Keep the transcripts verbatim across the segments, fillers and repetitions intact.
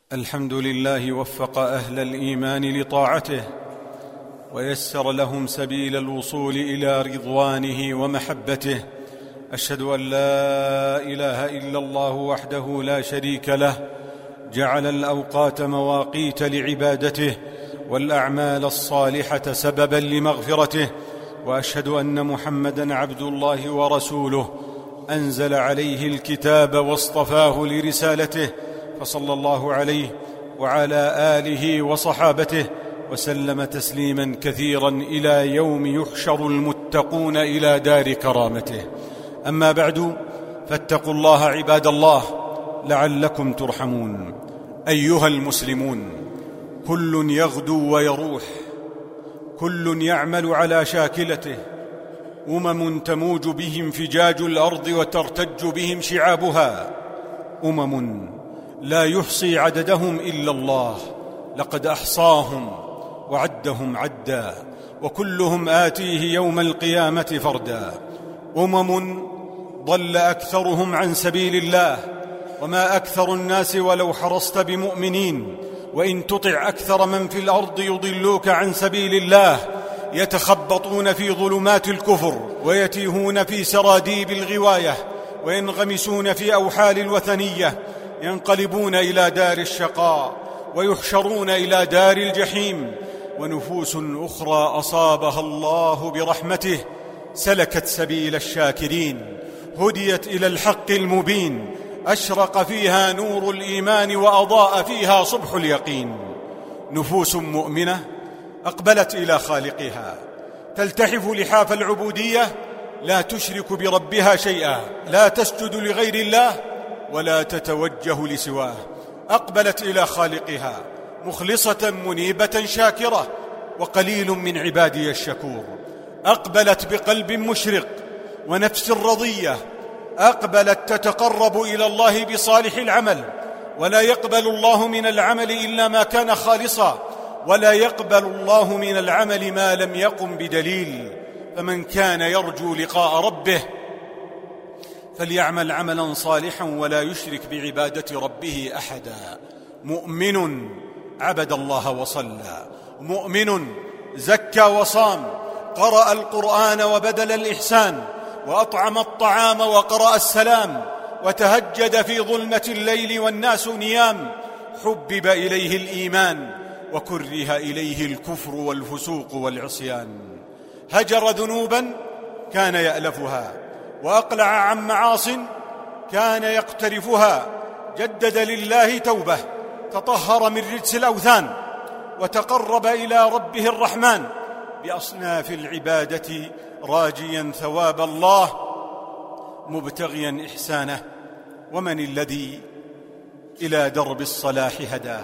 الحمد لله وفق أهل الإيمان لطاعته ويسر لهم سبيل الوصول إلى رضوانه ومحبته. أشهد أن لا إله إلا الله وحده لا شريك له، جعل الأوقات مواقيت لعبادته والأعمال الصالحة سببا لمغفرته. وأشهد أن محمدًا عبد الله ورسوله، أنزل عليه الكتاب واصطفاه لرسالته، فصلى الله عليه وعلى آله وصحابته وسلم تسليما كثيرا إلى يوم يحشر المتقون إلى دار كرامته. أما بعد، فاتقوا الله عباد الله لعلكم ترحمون. أيها المسلمون، كل يغدو ويروح، كل يعمل على شاكلته، أمم تموج بهم فجاج الأرض وترتج بهم شعابها، أمم لا يحصي عددهم إلا الله، لقد أحصاهم وعدهم عدا، وكلهم آتيه يوم القيامة فردا. أمم ضل أكثرهم عن سبيل الله، وما أكثر الناس ولو حرصت بمؤمنين، وإن تطع أكثر من في الأرض يضلوك عن سبيل الله، يتخبطون في ظلمات الكفر ويتيهون في سراديب الغواية وينغمسون في أوحال الوثنية، ينقلبون إلى دار الشقاء ويحشرون إلى دار الجحيم. ونفوس أخرى أصابها الله برحمته سلكت سبيل الشاكرين، هديت إلى الحق المبين، أشرق فيها نور الإيمان وأضاء فيها صبح اليقين. نفوس مؤمنة أقبلت إلى خالقها، تلتحف لحاف العبودية، لا تشرك بربها شيئا، لا تسجد لغير الله ولا تتوجه لسواه. أقبلت إلى خالقها مخلصة منيبة شاكرة، وقليل من عبادي الشكور. أقبلت بقلب مشرق ونفس رضية، أقبلت تتقرب إلى الله بصالح العمل، ولا يقبل الله من العمل إلا ما كان خالصا، ولا يقبل الله من العمل ما لم يقم بدليل. فمن كان يرجو لقاء ربه فليعمل عملا صالحا ولا يشرك بعبادة ربه أحدا. مؤمن عبد الله وصلى، مؤمن زكى وصام، قرأ القرآن وبذل الإحسان، وأطعم الطعام وقرأ السلام، وتهجد في ظلمة الليل والناس نيام. حبب إليه الإيمان وكره إليه الكفر والفسوق والعصيان. هجر ذنوبا كان يألفها، وأقلع عن معاصٍ كان يقترفها. جدد لله توبة، تطهر من رجس الأوثان، وتقرب إلى ربه الرحمن بأصناف العبادة، راجيا ثواب الله مبتغيا إحسانه. ومن الذي إلى درب الصلاح هداه؟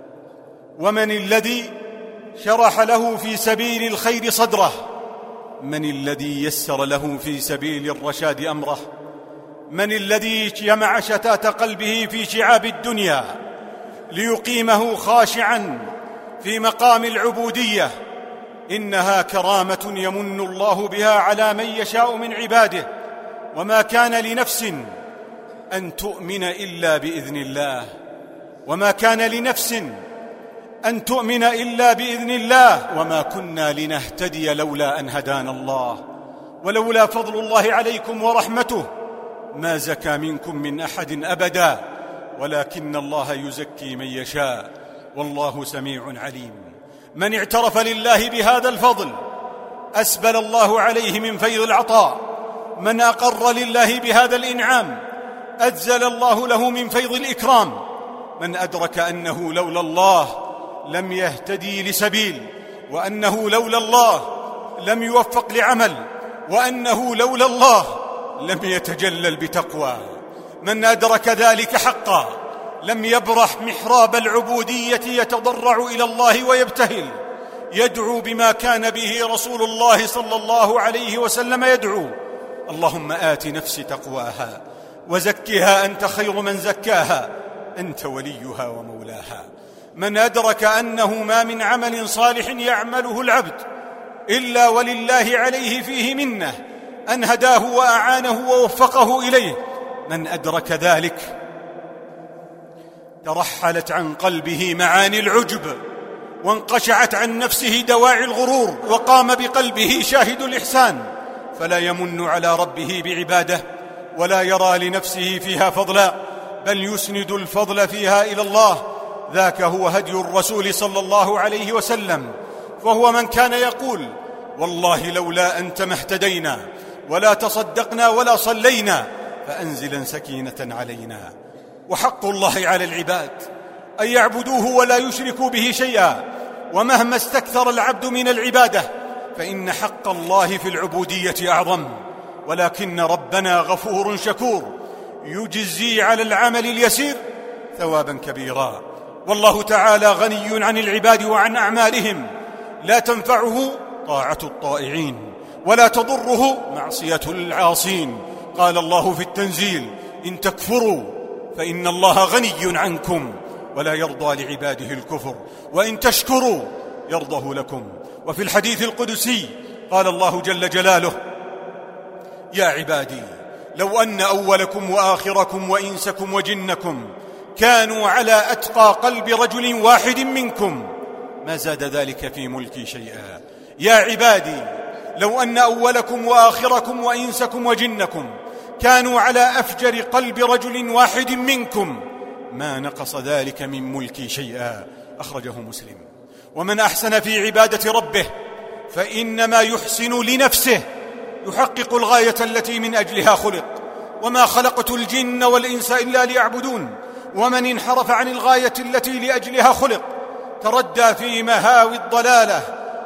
ومن الذي شرح له في سبيل الخير صدره؟ من الذي يسر له في سبيل الرشاد أمره؟ من الذي جمع شتات قلبه في شعاب الدنيا ليقيمه خاشعا في مقام العبودية؟ إنها كرامة يمن الله بها على من يشاء من عباده، وما كان لنفس أن تؤمن إلا بإذن الله، وما كان لنفس أن تؤمن إلا بإذن الله، وما كنا لنهتدي لولا أن هدانا الله، ولولا فضل الله عليكم ورحمته ما زكى منكم من أحد أبدا، ولكن الله يزكي من يشاء والله سميع عليم. من اعترف لله بهذا الفضل أسبل الله عليه من فيض العطاء، من أقر لله بهذا الإنعام أجزل الله له من فيض الإكرام، من أدرك أنه لولا الله لم يهتدي لسبيل، وأنه لولا الله لم يوفق لعمل، وأنه لولا الله لم يتجلل بتقوى. من أدرك ذلك حقا لم يبرح محراب العبودية، يتضرع إلى الله ويبتهل، يدعو بما كان به رسول الله صلى الله عليه وسلم يدعو: اللهم آت نفسي تقواها وزكها أنت خير من زكاها، أنت وليها ومولاها. من أدرك أنه ما من عمل صالح يعمله العبد إلا ولله عليه فيه منة أن هداه وأعانه ووفقه إليه، من أدرك ذلك ترحلت عن قلبه معاني العجب، وانقشعت عن نفسه دواعي الغرور، وقام بقلبه شاهد الإحسان، فلا يمن على ربه بعباده ولا يرى لنفسه فيها فضلا، بل يسند الفضل فيها إلى الله. ذاك هو هدي الرسول صلى الله عليه وسلم، فهو من كان يقول: والله لولا أنت ما اهتدينا ولا تصدقنا ولا صلينا، فأنزلا سكينة علينا. وحق الله على العباد أن يعبدوه ولا يشركوا به شيئا، ومهما استكثر العبد من العبادة فإن حق الله في العبودية أعظم، ولكن ربنا غفور شكور يجزي على العمل اليسير ثوابا كبيرا. والله تعالى غني عن العباد وعن أعمالهم، لا تنفعه طاعة الطائعين ولا تضره معصية العاصين. قال الله في التنزيل: إن تكفروا فإن الله غني عنكم ولا يرضى لعباده الكفر، وإن تشكروا يرضه لكم. وفي الحديث القدسي قال الله جل جلاله: يا عبادي لو أن أولكم وآخركم وإنسكم وجنكم كانوا على أتقى قلب رجل واحد منكم ما زاد ذلك في ملكي شيئا. يا عبادي لو أن أولكم وآخركم وإنسكم وجنكم كانوا على أفجر قلب رجل واحد منكم ما نقص ذلك من ملكي شيئا. أخرجه مسلم. ومن أحسن في عبادة ربه فإنما يحسن لنفسه، يحقق الغاية التي من أجلها خلق. وما خلقت الجن والإنس إلا ليعبدون. ومن انحرف عن الغاية التي لأجلها خلق تردى في مهاوي الضلالة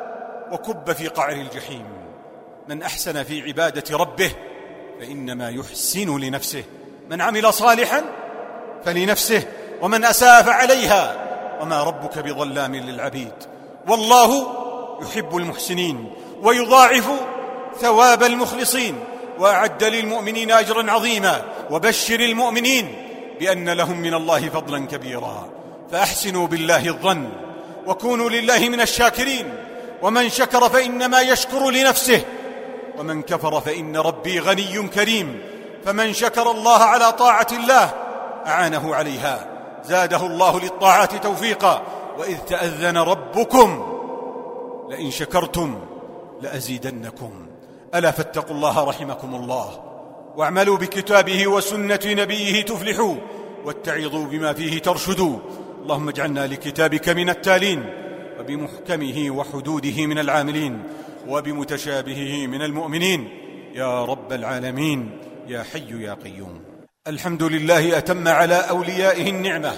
وكب في قعر الجحيم. من أحسن في عبادة ربه فإنما يحسن لنفسه، من عمل صالحا فلنفسه، ومن أساء فعليها، وما ربك بظلام للعبيد. والله يحب المحسنين ويضاعف ثواب المخلصين، وأعد للمؤمنين أجرا عظيما. وبشر المؤمنين بأن لهم من الله فضلا كبيرا. فأحسنوا بالله الظن وكونوا لله من الشاكرين. ومن شكر فإنما يشكر لنفسه، ومن كفر فإن ربي غني كريم. فمن شكر الله على طاعة الله أعانه عليها، زاده الله للطاعات توفيقا. وإذ تأذن ربكم لئن شكرتم لأزيدنكم. ألا فاتقوا الله رحمكم الله، واعملوا بكتابه وسنة نبيه تفلحوا، واتعظوا بما فيه ترشدوا. اللهم اجعلنا لكتابك من التالين، وبمحكمه وحدوده من العاملين، وبمتشابهه من المؤمنين يا رب العالمين يا حي يا قيوم. الحمد لله أتم على أوليائه النعمة،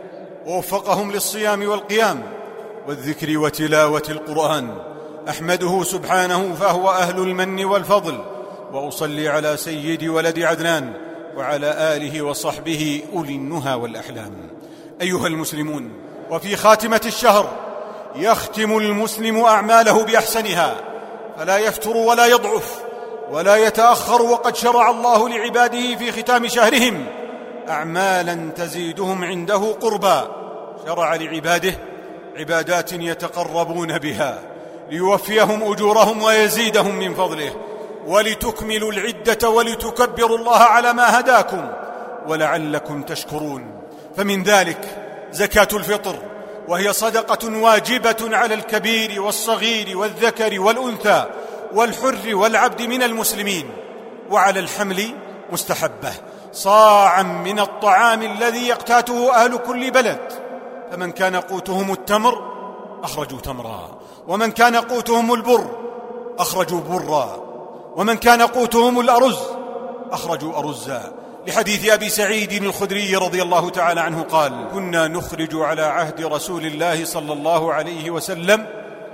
ووفقهم للصيام والقيام والذكر وتلاوة القرآن. أحمده سبحانه فهو أهل المن والفضل، وأصلي على سيد ولد عدنان وعلى آله وصحبه أولي النهى والأحلام. أيها المسلمون، وفي خاتمة الشهر يختم المسلم أعماله بأحسنها، فلا يفتر ولا يضعف ولا يتأخر، وقد شرع الله لعباده في ختام شهرهم أعمالا تزيدهم عنده قربا. شرع لعباده عبادات يتقربون بها ليوفيهم أجورهم ويزيدهم من فضله، ولتكملوا العدة ولتكبروا الله على ما هداكم ولعلكم تشكرون. فمن ذلك زكاة الفطر، وهي صدقة واجبة على الكبير والصغير والذكر والأنثى والحر والعبد من المسلمين، وعلى الحمل مستحبة صاعا من الطعام الذي يقتاته أهل كل بلد. فمن كان قوتهم التمر أخرجوا تمرا، ومن كان قوتهم البر أخرجوا برا، ومن كان قوتهم الأرز أخرجوا أرزا. لحديث أبي سعيد الخدري رضي الله تعالى عنه قال: كنا نخرج على عهد رسول الله صلى الله عليه وسلم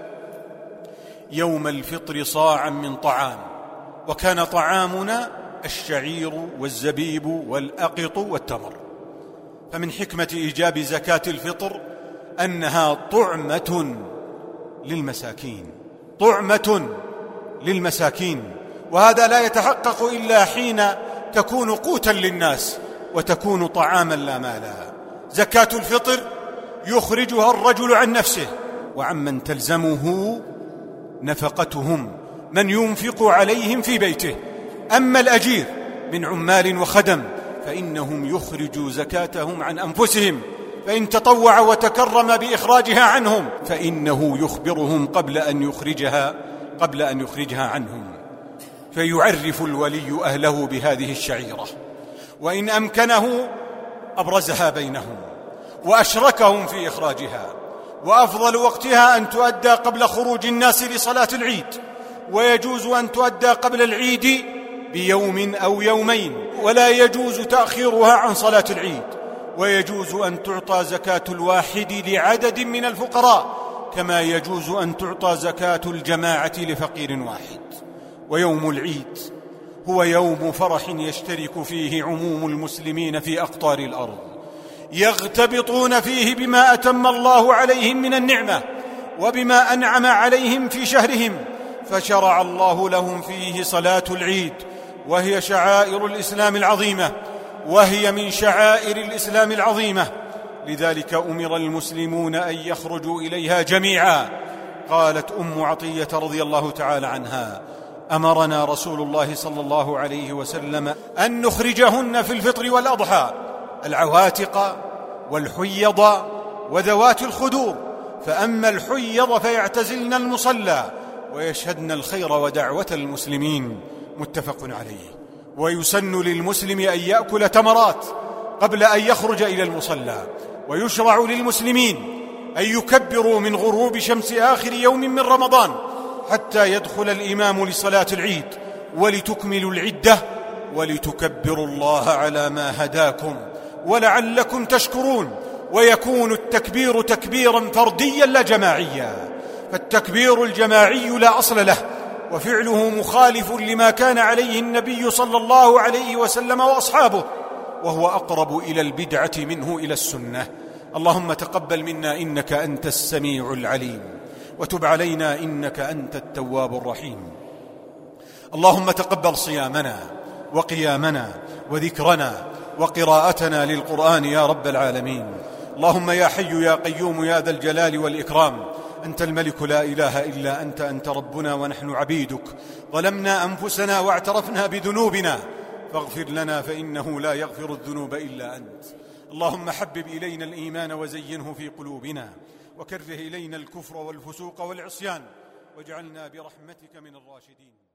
يوم الفطر صاعا من طعام، وكان طعامنا الشعير والزبيب والأقط والتمر. فمن حكمة إيجاب زكاة الفطر أنها طعمة للمساكين، طعمة للمساكين، وهذا لا يتحقق إلا حين تكون قوتا للناس وتكون طعاما لا مالا. زكاة الفطر يخرجها الرجل عن نفسه وعمن تلزمه نفقتهم، من ينفق عليهم في بيته. أما الأجير من عمال وخدم فإنهم يخرجوا زكاتهم عن أنفسهم، فإن تطوع وتكرم بإخراجها عنهم فإنه يخبرهم قبل أن يخرجها قبل أن يخرجها عنهم، فيعرف الولي أهله بهذه الشعيرة، وإن أمكنه أبرزها بينهم وأشركهم في إخراجها. وأفضل وقتها أن تؤدى قبل خروج الناس لصلاة العيد، ويجوز أن تؤدى قبل العيد بيوم أو يومين، ولا يجوز تأخيرها عن صلاة العيد. ويجوز أن تعطى زكاة الواحد لعدد من الفقراء، كما يجوز أن تعطى زكاة الجماعة لفقير واحد. ويوم العيد هو يوم فرح يشترك فيه عموم المسلمين في أقطار الأرض، يغتبطون فيه بما أتم الله عليهم من النعمة وبما أنعم عليهم في شهرهم، فشرع الله لهم فيه صلاة العيد، وهي شعائر الإسلام العظيمة وهي من شعائر الإسلام العظيمة، لذلك أمر المسلمون أن يخرجوا إليها جميعا. قالت أم عطية رضي الله تعالى عنها: أمرنا رسول الله صلى الله عليه وسلم أن نخرجهن في الفطر والأضحى، العواتق والحيض وذوات الخدور، فأما الحيض فيعتزلن المصلى ويشهدن الخير ودعوة المسلمين، متفق عليه. ويسن للمسلم أن يأكل تمرات قبل أن يخرج إلى المصلى، ويشرع للمسلمين أن يكبروا من غروب شمس آخر يوم من رمضان حتى يدخل الإمام لصلاة العيد، ولتكملوا العدة ولتكبروا الله على ما هداكم ولعلكم تشكرون. ويكون التكبير تكبيرا فرديا لا جماعيا، فالتكبير الجماعي لا أصل له، وفعله مخالف لما كان عليه النبي صلى الله عليه وسلم وأصحابه، وهو أقرب إلى البدعة منه إلى السنة. اللهم تقبل منا إنك أنت السميع العليم، وتب علينا إنك أنت التواب الرحيم. اللهم تقبل صيامنا وقيامنا وذكرنا وقراءتنا للقرآن يا رب العالمين. اللهم يا حي يا قيوم يا ذا الجلال والإكرام، أنت الملك لا إله إلا أنت، أنت ربنا ونحن عبيدك، ظلمنا أنفسنا واعترفنا بذنوبنا، فاغفر لنا فإنه لا يغفر الذنوب إلا أنت. اللهم حبب إلينا الإيمان وزينه في قلوبنا، وكره إلينا الكفر والفسوق والعصيان، واجعلنا برحمتك من الراشدين.